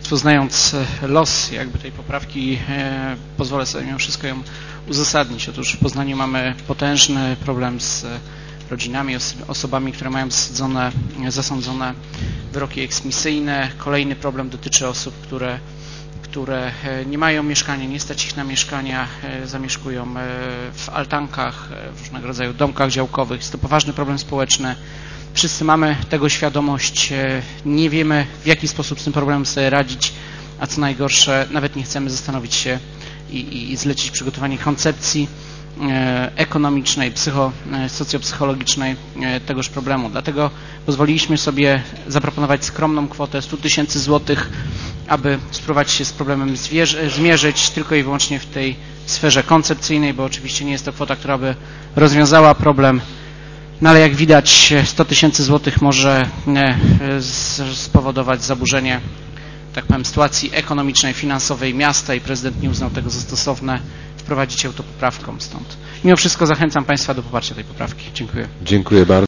Państwo, znając los jakby tej poprawki, pozwolę sobie mimo wszystko ją uzasadnić. Otóż w Poznaniu mamy potężny problem z rodzinami, osobami, które mają zasądzone wyroki eksmisyjne. Kolejny problem dotyczy osób, które nie mają mieszkania, nie stać ich na mieszkania, zamieszkują w altankach, w różnego rodzaju domkach działkowych. Jest to poważny problem społeczny. Wszyscy mamy tego świadomość, nie wiemy, w jaki sposób z tym problemem sobie radzić, a co najgorsze, nawet nie chcemy zastanowić się i zlecić przygotowanie koncepcji ekonomicznej, socjopsychologicznej tegoż problemu. Dlatego pozwoliliśmy sobie zaproponować skromną kwotę 100 000 złotych, aby spróbować się z problemem zmierzyć tylko i wyłącznie w tej sferze koncepcyjnej, bo oczywiście nie jest to kwota, która by rozwiązała problem. No ale jak widać 100 000 złotych może spowodować zaburzenie, tak powiem, sytuacji ekonomicznej, finansowej miasta i prezydent nie uznał tego za stosowne wprowadzić autopoprawką stąd. Mimo wszystko zachęcam Państwa do poparcia tej poprawki. Dziękuję. Dziękuję bardzo.